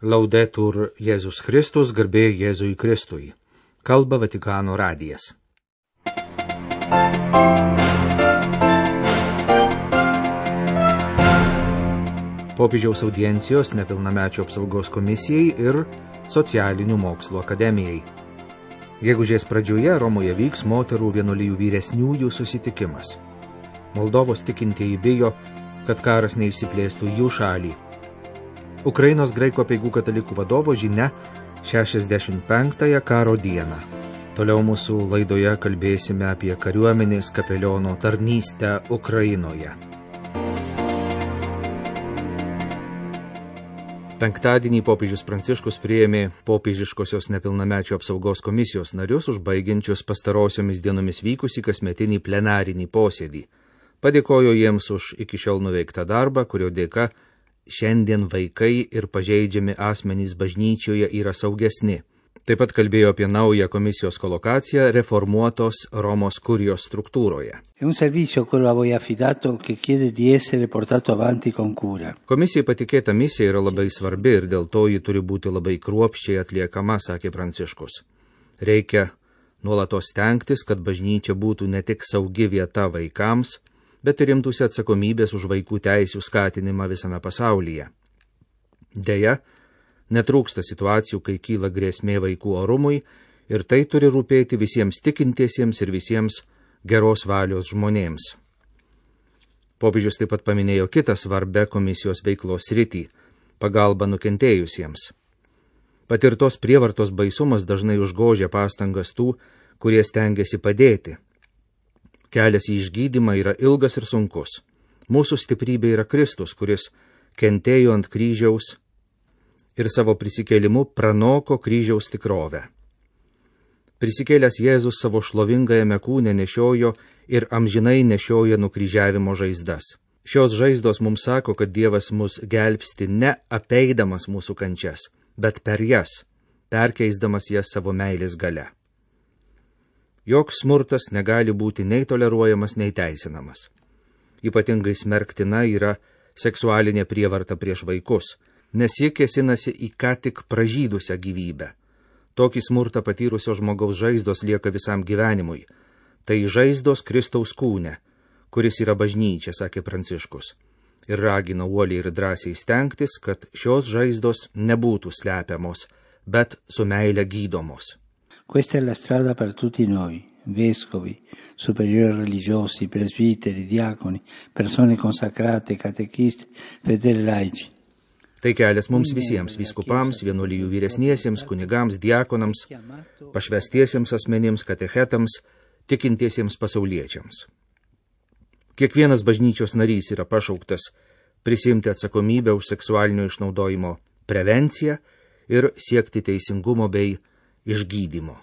Laudetur Jėzus Kristus, garbė Jėzui Kristui. Kalba Vatikano radijas. Popiežiaus audiencijos nepilnamečių apsaugos komisijai ir socialinių mokslų akademijai. Gegužės pradžioje Romoje vyks moterų vienuolijų vyresniųjų susitikimas. Moldovos tikintieji bijo, kad karas neišsiplėstų jų šalį. Ukrainos graikų apeigų katalikų vadovo žinia 65-ąją karo dieną. Toliau mūsų laidoje kalbėsime apie kariuomenės kapeliono tarnystę Ukrainoje. Penktadienį popiežius Pranciškus priėmė popiežiškosios nepilnamečių apsaugos komisijos narius, užbaigiančius pastarosiomis dienomis vykusį kasmetinį plenarinį posėdį. Padėkojo jiems už iki šiol nuveiktą darbą, kurio dėka šiandien vaikai ir pažeidžiami asmenys bažnyčioje yra saugesni. Taip pat kalbėjo apie naują komisijos kolokaciją reformuotos Romos kurijos struktūroje. Komisijai patikėta misija yra labai svarbi ir dėl to ji turi būti labai kruopščiai atliekama, sakė Pranciškus. Reikia nuolatos stengtis, kad bažnyčia būtų ne tik saugi vieta vaikams, bet ir imtųsi atsakomybės už vaikų teisių skatinimą visame pasaulyje. Deja, netrūksta situacijų, kai kyla grėsmė vaikų orumui ir tai turi rūpėti visiems tikintiesiems ir visiems geros valios žmonėms. Popiežius taip pat paminėjo kitą svarbę komisijos veiklos sritį – pagalbą nukentėjusiems. Patirtos prievartos baisumas dažnai užgožia pastangas tų, kurie stengiasi padėti. Kelias į išgydymą yra ilgas ir sunkus. Mūsų stiprybė yra Kristus, kuris kentėjo ant kryžiaus ir savo prisikėlimu pranoko kryžiaus tikrovę. Prisikėlęs Jėzus savo šlovingajame kūne nešiojo ir amžinai nešioja nukryžiavimo žaizdas. Šios žaizdos mums sako, kad Dievas mus gelbsti ne apeidamas mūsų kančias, bet per jas, perkeisdamas jas savo meilės galia. Joks smurtas negali būti nei toleruojamas, nei teisinamas. Ypatingai smerktina yra seksualinė prievarta prieš vaikus, nes ji kėsinasi į ką tik pražydusią gyvybę. Tokį smurtą patyrusio žmogaus žaizdos lieka visam gyvenimui. Tai žaizdos Kristaus kūne, kuris yra bažnyčia, sakė Pranciškus, ir ragino uoliai ir drąsiai stengtis, kad šios žaizdos nebūtų slepiamos, bet su meile gydomos. Questa è la strada per tutti noi, vescovi, superiori religiosi, presbiteri, diaconi, persone consacrate, catechisti, fedeli laici. Tai kelias mums visiems vyskupams, vienuolijų vyresniesiems, kunigams, diakonams, pašvestiesiems asmenims, katechetams, tikintiesiems pasauliečiams. Kiekvienas bažnyčios narys yra pašauktas prisimti atsakomybę už seksualinio išnaudojimo prevenciją ir siekti teisingumo bei išgydymo.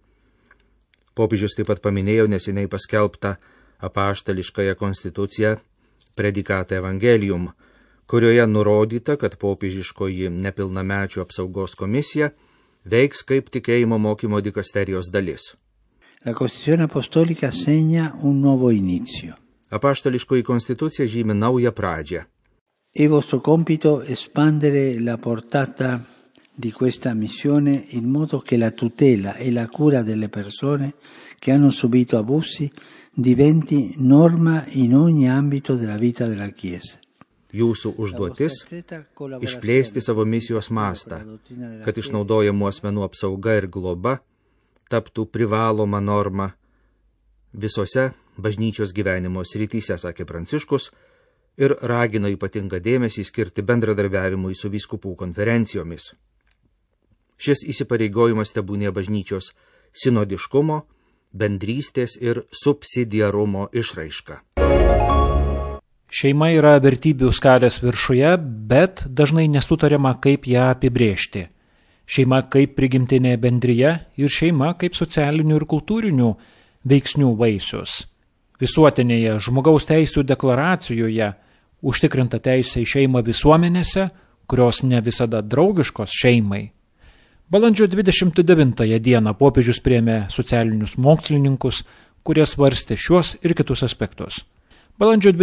Popiežius taip pat paminėjo neseniai paskelbtą apaštališkąją konstituciją Predikata Evangelium, kurioje nurodyta, kad popiežiškoji nepilnamečių apsaugos komisija veiks kaip tikėjimo mokymo dikasterijos dalis. La Costituzione Apostolica segna un nuovo inizio. Apaštališkoji konstitucija žymi naują pradžią. È vostro compito espandere la portata di questa missione in modo che la tutela e la cura delle persone che hanno subito abusi diventi norma in ogni ambito della vita della Chiesa. Jūsų užduotis – išplėsti savo misijos mastą, kad išnaudojamų asmenų apsauga ir globa taptų privaloma norma visose bažnyčios gyvenimo srityse, sakė Pranciškus, ir ragino ypatingą dėmesį skirti bendradarbiavimui su vyskupų konferencijomis. Šis įsipareigojimas tebūnė bažnyčios sinodiškumo, bendrystės ir subsidiarumo išraiška. Šeima yra vertybių skalės viršuje, bet dažnai nesutariama, kaip ją apibrėžti. Šeima kaip prigimtinė bendrija ir šeima kaip socialinių ir kultūrinių veiksnių vaisius. Visuotinėje žmogaus teisių deklaracijoje užtikrinta teisė į šeimą visuomenėse, kurios ne visada draugiškos šeimai. Balandžio 29 dieną popiežius priėmė socialinius mokslininkus, kurie svarstė šiuos ir kitus aspektus. Balandžio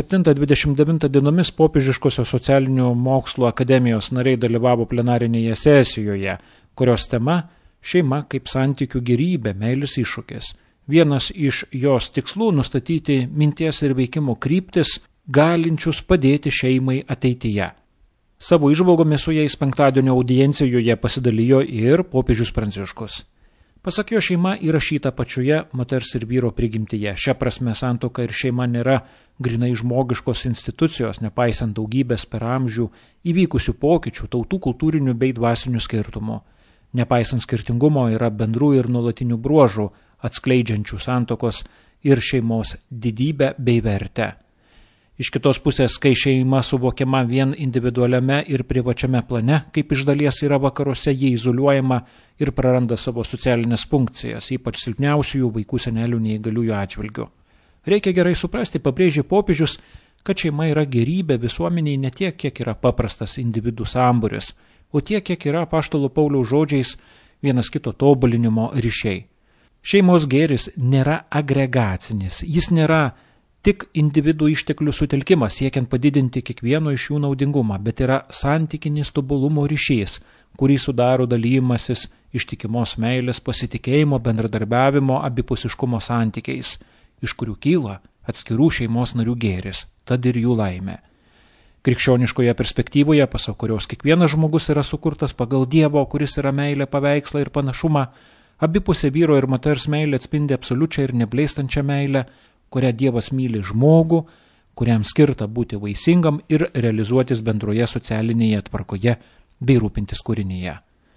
27-29 dienomis Popiežiškosios socialinių mokslų akademijos nariai dalyvavo plenarinėje sesijoje, kurios tema – šeima kaip santykių gerybė, meilės iššūkis. Vienas iš jos tikslų – nustatyti minties ir veikimo kryptis, galinčius padėti šeimai ateityje. Savo įžvalgomis su jais penktadienio audiencijoje pasidalijo ir popiežius Pranciškus. Pasak jo, šeima įrašyta pačioje moters ir vyro prigimtyje. Šia prasme santuoka ir šeima nėra grinai žmogiškos institucijos, nepaisant daugybės per amžių įvykusių pokyčių, tautų kultūrinių bei dvasinių skirtumų. Nepaisant skirtingumo yra bendrų ir nuolatinių bruožų, atskleidžiančių santuokos ir šeimos didybę bei vertę. Iš kitos pusės, kai šeima suvokiama vien individualiame ir privačiame plane, kaip iš dalies yra vakaruose, jie izoliuojama ir praranda savo socialinės funkcijas, ypač silpniausiųjų vaikų, senelių, neįgaliųjų atžvilgių. Reikia gerai suprasti, pabrėžė popiežius, kad šeima yra gerybė visuomeniai ne tiek, kiek yra paprastas individų sambūris, o tiek, kiek yra apaštalo Pauliaus žodžiais vienas kito tobulinimo ryšiai. Šeimos gėris nėra agregacinis, jis nėra tik individų išteklių sutelkimas, siekiant padidinti kiekvieno iš jų naudingumą, bet yra santykinis tobulumo ryšys, kurį sudaro dalymasis ištikimos meilės, pasitikėjimo, bendradarbiavimo, abipusiškumo santykiais, iš kurių kyla atskirų šeimos narių gėris, tad ir jų laimė. Krikščioniškoje perspektyvoje, pasak kurios kiekvienas žmogus yra sukurtas pagal Dievo, kuris yra meilė, paveikslą ir panašumą, abipusė vyro ir moters meilė atspindi absoliučią ir neblėstančią meilę, kurią Dievas myli žmogų, kuriam skirta būti vaisingam ir realizuotis bendroje socialinėje tvarkoje bei rūpintis kūrinyje.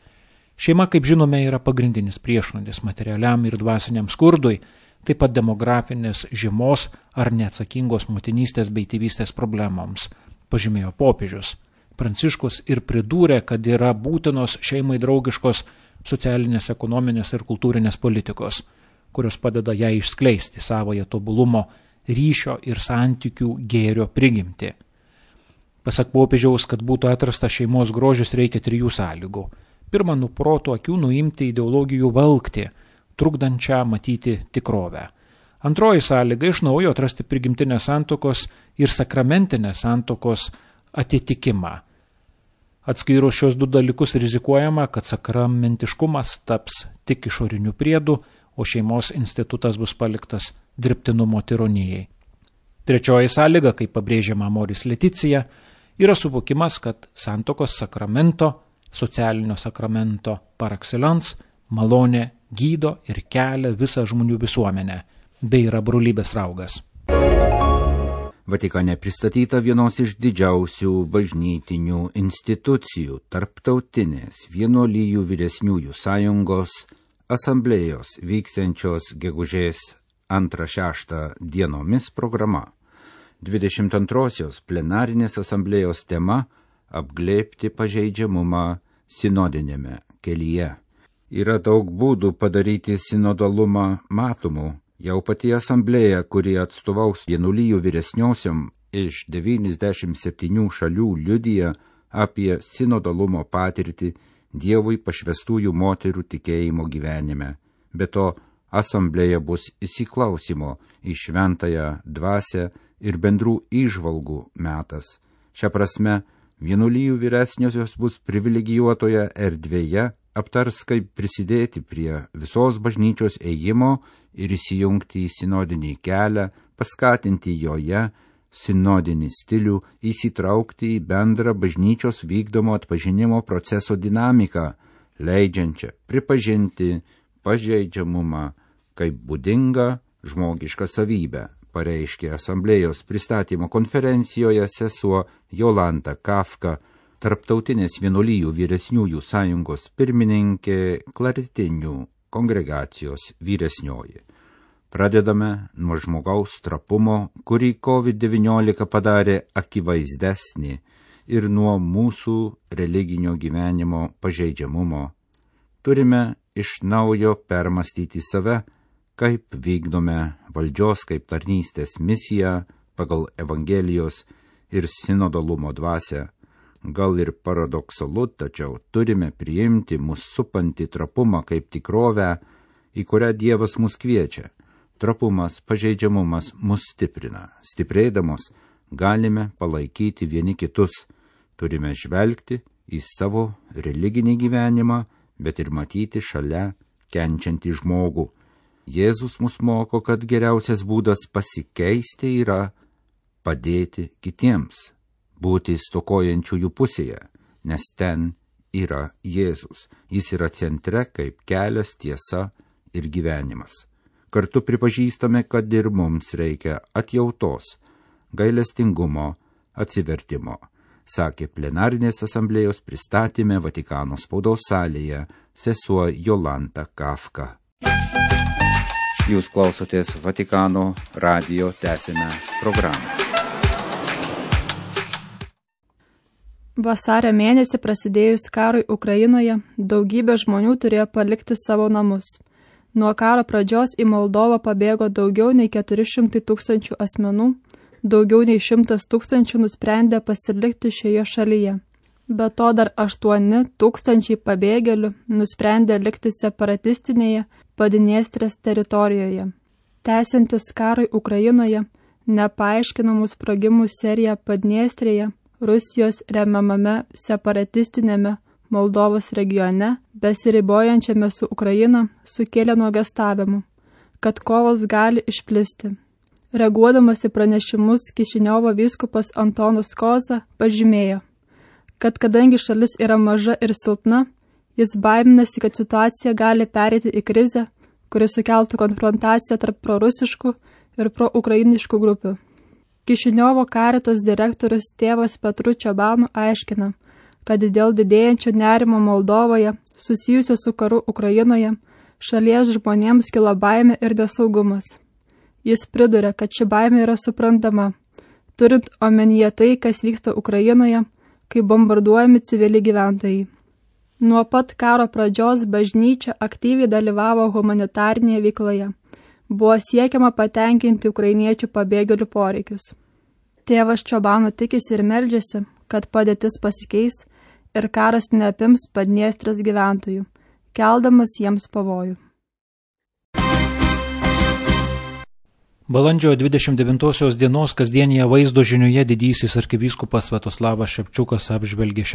Šeima, kaip žinome, yra pagrindinis priešnuodis materialiam ir dvasiniam skurdui, taip pat demografinės žymos ar neatsakingos motinystės bei tėvystės problemoms, pažymėjo popiežius Pranciškus ir pridūrė, kad yra būtinos šeimai draugiškos socialinės, ekonominės ir kultūrinės politikos, kurios padeda jai išskleisti savoje tobulumo, ryšio ir santykių gėrio prigimtį. Pasak popiežiaus, kad būtų atrastas šeimos grožis, reikia 3 sąlygų. Pirma, nuo proto akių nuimti ideologijų valgti, trukdančią matyti tikrovę. Antroji sąlyga, iš naujo atrasti prigimtinės santuokos ir sakramentinės santuokos atitikimą. Atskyrus šios 2 dalykus rizikuojama, kad sakramentiškumas taps tik išoriniu priedu, o šeimos institutas bus paliktas dirbtinumo tironijai. Trečioji sąlyga, kaip pabrėžiama Amoris Laetitia, yra suvokimas, kad santuokos sakramento, socialinio sakramento par excellence, malonė gydo ir kelia visą žmonių visuomenę, bei yra brolybės raugas. Vatikane pristatyta vienos iš didžiausių bažnytinių institucijų, tarptautinės vienuolijų vyresniųjų sąjungos asamblėjos vyksiančios gegužės 2-6 dienomis programa. 22-osios plenarinės asamblėjos tema – apglėbti pažeidžiamumą sinodinėme kelyje. Yra daug būdų padaryti sinodalumą matomu. Jau pati asamblėja, kuri atstovaus vienuolijų vyresniosiom iš 97 šalių, liudija apie sinodalumo patirtį Dievui pašvestųjų moterų tikėjimo gyvenime. Be to, asamblėja bus įsiklausimo į šventąją dvasią ir bendrų įžvalgų metas. Šia prasme, vienuolijų vyresniosios bus privilegijuotoje erdvėje, aptars, kaip prisidėti prie visos bažnyčios ėjimo ir įsijungti į sinodinį kelią, paskatinti joje sinodinį stilių, įsitraukti į bendrą bažnyčios vykdomo atpažinimo proceso dinamiką, leidžiančią pripažinti pažeidžiamumą kaip būdingą žmogišką savybę, pareiškė asamblėjos pristatymo konferencijoje sesuo Jolanta Kafka, Tarptautinės vienuolijų vyresniųjų sąjungos pirmininkė, Klaritinių kongregacijos vyresnioji. Pradedame nuo žmogaus trapumo, kurį COVID-19 padarė akivaizdesnį, ir nuo mūsų religinio gyvenimo pažeidžiamumo. Turime iš naujo permastyti save, kaip vykdome valdžios kaip tarnystės misiją pagal Evangelijos ir sinodalumo dvasią. Gal ir paradoksalu, tačiau turime priimti mus supantį trapumą kaip tikrovę, į kurią Dievas mus kviečia. trapumas, pažeidžiamumas mus stiprina. Stiprėdamos galime palaikyti vieni kitus. Turime žvelgti į savo religinį gyvenimą, bet ir matyti šalia kenčiantį žmogų. Jėzus mus moko, kad geriausias būdas pasikeisti yra padėti kitiems, būti stokojančiųjų pusėje, nes ten yra Jėzus. Jis yra centre kaip kelias, tiesa ir gyvenimas. Kartu pripažįstame, kad ir mums reikia atjautos, gailestingumo, atsivertimo, sakė plenarinės asamblėjos pristatyme Vatikano spaudos salėje sesuo Jolanta Kafka. Jūs klausotės Vatikano radijo, tęsime programą. Vasario mėnesį prasidėjus karui Ukrainoje, daugybė žmonių turėjo palikti savo namus. Nuo karo pradžios į Moldovą pabėgo daugiau nei 400 000 asmenų, daugiau nei 100 000 nusprendė pasilikti šioje šalyje. Be to dar 8 000 pabėgėlių nusprendė likti separatistinėje Padniestrės teritorijoje. Tęsiantis karui Ukrainoje, nepaaiškinamų sprogimų serija Padniestrėje, Rusijos remiamame separatistinėme Moldovos regione, besiribojančiame su Ukraina, sukėlė nuogąstavimų, kad kovos gali išplisti. Reaguodamas į pranešimus, Kišiniovo vyskupas Antonas Koza pažymėjo, kad kadangi šalis yra maža ir silpna, jis baiminasi, kad situacija gali pereiti į krizę, kuri sukeltų konfrontaciją tarp prorusiškų ir proukrainiškų grupių. Kišiniovo Caritas direktorius tėvas Petru Čiobanu aiškina, kad dėl didėjančio nerimo Moldovoje, susijusio su karu Ukrainoje, šalies žmonėms kilo baimė ir nesaugumas. Jis priduria, kad ši baimė yra suprantama, turint omenyje tai, kas vyksta Ukrainoje, kai bombarduojami civiliai gyventojai. Nuo pat karo pradžios bažnyčia aktyviai dalyvavo humanitarnėje veikloje. Buvo siekiama patenkinti ukrainiečių pabėgėlių poreikius. Tėvas Čiobanu tikisi ir meldžiasi, kad padėtis pasikeis ir karas neapims Padniestrės gyventojų, keldamas jiems pavojų. Balandžio 29 dienos kasdienėje vaizdo žinioje didysis arkivyskupas Sviatoslavas Ševčiukas apžvelgė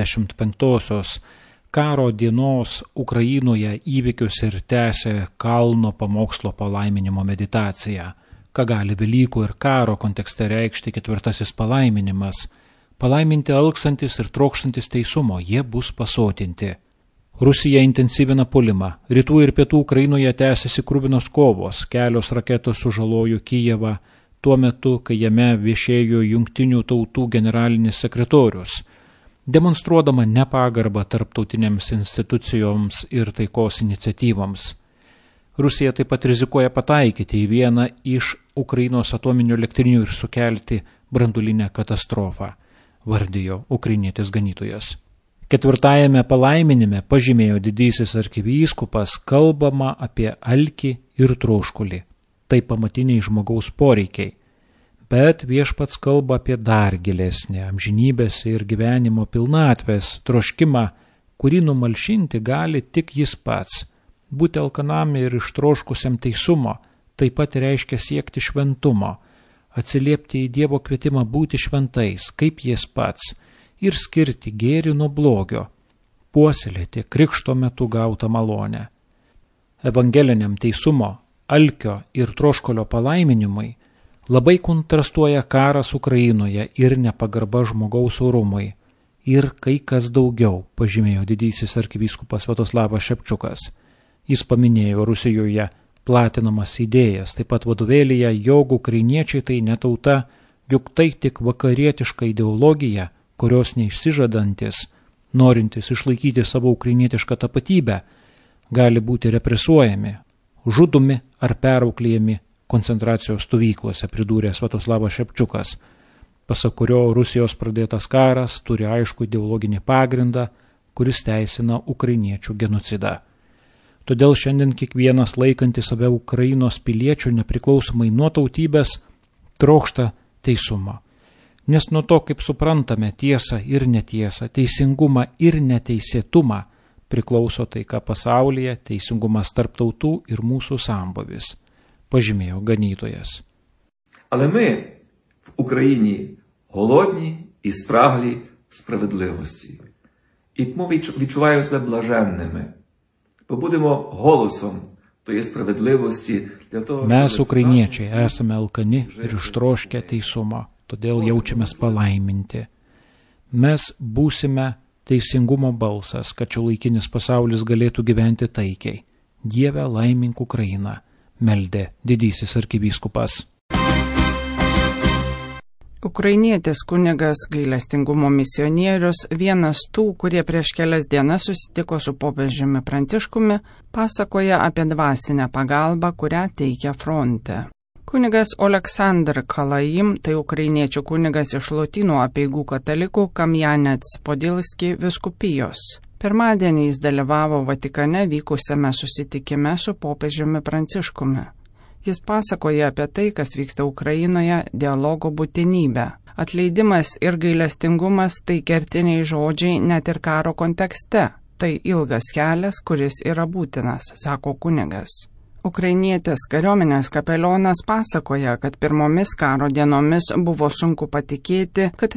65-osios karo dienos Ukrainoje įvykius ir tęsė kalno pamokslo palaiminimo meditaciją, ką gali Velykų ir karo kontekste reikšti ketvirtasis palaiminimas. Palaiminti alksantis ir trokštantis teisumo, jie bus pasotinti. Rusija intensyvina puolimą. Rytų ir pietų Ukrainoje tęsiasi kruvinos kovos, kelios raketos sužalojo Kijevą tuo metu, kai jame viešėjo Jungtinių tautų generalinis sekretorius, demonstruodama nepagarbą tarptautinėms institucijoms ir taikos iniciatyvoms. Rusija taip pat rizikuoja pataikyti į vieną iš Ukrainos atominių elektrinių ir sukelti branduolinę katastrofą, vardijo ukrainietis ganytojas. Ketvirtajame palaiminime, pažymėjo didysis arkivyskupas, kalbama apie alkį ir troškulį. Tai pamatiniai žmogaus poreikiai. Bet viešpats kalba apie dar gilesnį amžinybės ir gyvenimo pilnatvės troškimą, kurį numalšinti gali tik jis pats. Būti alkanam ir ištroškusiam teisumo taip pat reiškia siekti šventumo, atsiliepti į Dievo kvietimą būti šventais, kaip jis pats, ir skirti gėrį nuo blogio, puoselėti krikšto metu gautą malonę. Evangeliniam teisumo, alkio ir troškulio palaiminimui labai kontrastuoja karas Ukrainoje ir nepagarba žmogaus orumui ir kai kas daugiau, pažymėjo didysis arkivyskupas Sviatoslavas Ševčiukas. Jis paminėjo Rusijoje platinamas idėjas, taip pat vadovėlyje, jog ukrainiečiai tai ne tauta, juk tai tik vakarietiška ideologija, kurios neišsižadantis, norintis išlaikyti savo ukrainietišką tapatybę, gali būti represuojami, žudomi ar perauklėjami koncentracijos stovyklose, pridūrė Sviatoslavas Ševčiukas, pasak kurio Rusijos pradėtas karas turi aišku ideologinį pagrindą, kuris teisina ukrainiečių genocidą. Todėl šiandien kiekvienas laikantis save Ukrainos piliečių nepriklausomai nuo tautybės trokšta teisumo. Nes nuo to, kaip suprantame tiesą ir netiesą, teisingumą ir neteisėtumą, priklauso taika pasaulyje, teisingumas tarp tautų ir mūsų sambūvis. pažymėjo ganytojas. Але ми в Україні голодні і спраглі справедливості. І тому відчуваємо себе блаженними. Бо будемо голосом тої справедливості для того, Mes, ukrainiečiai, esame alkani ir ištroškę teisumo, todėl jaučiamės palaiminti. Mes būsime teisingumo balsas, kad šiuolaikinis pasaulis galėtų gyventi taikiai. Dieve, laimink Ukrainą, meldė didysis arkivyskupas. Ukrainietis kunigas gailestingumo misionierius, vienas tų, kurie prieš kelias dienas susitiko su popiežiumi Pranciškumi, pasakoja apie dvasinę pagalbą, kurią teikia fronte. Kunigas Oleksandr Kalajim, tai ukrainiečių kunigas iš Lotynų apeigų katalikų Kamjanets Podilski vyskupijos. Pirmadienį jis dalyvavo Vatikane vykusiame susitikime su popiežiumi Pranciškumi. Jis pasakoja apie tai, kas vyksta Ukrainoje, dialogo būtinybę. Atleidimas ir gailestingumas tai kertiniai žodžiai net ir karo kontekste. Tai ilgas kelias, kuris yra būtinas, sako kunigas. Ukrainietis kariuomenės kapelionas pasakoja, kad pirmomis karo dienomis buvo sunku patikėti, kad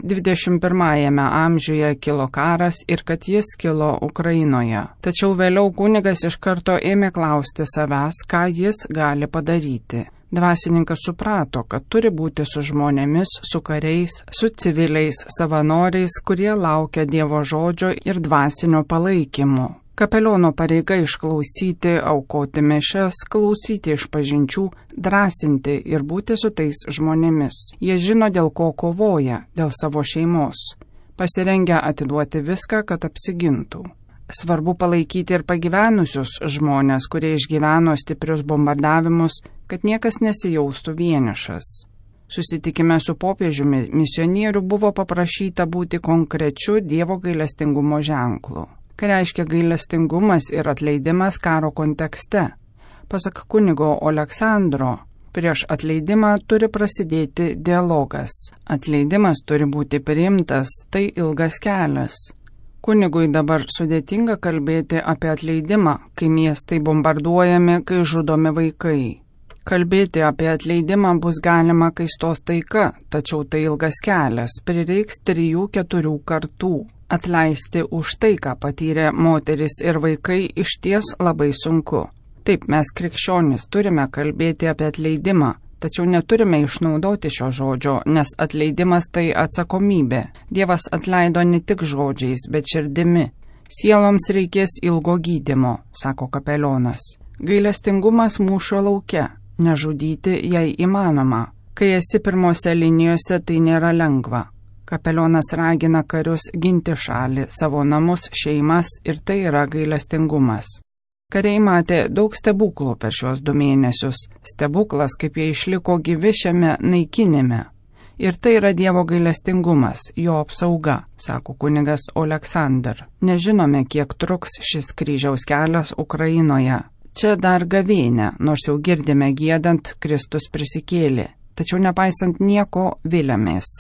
21 amžiuje kilo karas ir kad jis kilo Ukrainoje. Tačiau vėliau kunigas iš karto ėmė klausti savęs, ką jis gali padaryti. Dvasininkas suprato, kad turi būti su žmonėmis, su kariais, su civiliais savanoriais, kurie laukia Dievo žodžio ir dvasinio palaikymo. Kapeliono pareiga išklausyti, aukoti mišias, klausyti išpažinčių, drąsinti ir būti su tais žmonėmis. Jie žino, dėl ko kovoja, dėl savo šeimos. Pasirengę atiduoti viską, kad apsigintų. Svarbu palaikyti ir pagyvenusius žmonės, kurie išgyveno stiprius bombardavimus, kad niekas nesijaustų vienišas. Susitikime su popiežiumi misionierių buvo paprašyta būti konkrečiu Dievo gailestingumo ženklu. Ką reiškia gailestingumas ir atleidimas karo kontekste? Pasak kunigo Oleksandro, prieš atleidimą turi prasidėti dialogas. Atleidimas turi būti priimtas, tai ilgas kelias. Kunigui dabar sudėtinga kalbėti apie atleidimą, kai miestai bombarduojami, kai žudomi vaikai. Kalbėti apie atleidimą bus galima, kai stos taika, tačiau tai ilgas kelias, prireiks 3-4 kartų. Atleisti už tai, ką patyrė moteris ir vaikai, išties labai sunku. Taip, mes krikščionys turime kalbėti apie atleidimą, tačiau neturime išnaudoti šio žodžio, nes atleidimas tai atsakomybė. Dievas atleido ne tik žodžiais, bet širdimi. Sieloms reikės ilgo gydymo, sako kapelionas. Gailestingumas mūšio lauke, nežudyti jei įmanoma. Kai esi pirmose linijose, tai nėra lengva. Kapelionas ragina karius ginti šalį, savo namus, šeimas ir tai yra gailestingumas. Kariai matė daug stebuklų per šios 2 mėnesius. Stebuklas, kaip jie išliko gyvi šiame naikinime. Ir tai yra Dievo gailestingumas, jo apsauga, sako kunigas Oleksandr. Nežinome, kiek truks šis kryžiaus kelias Ukrainoje. Čia dar gavėnia, nors jau girdime giedant, Kristus prisikėlė. Tačiau nepaisant nieko, viliamės.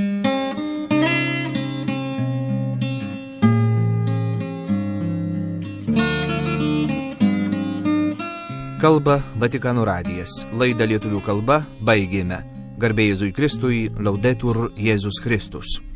Kalba Vatikano radijas. Laidą lietuvių kalba baigėme. Garbė Jėzui Kristui, Laudetur Jėzus Kristus.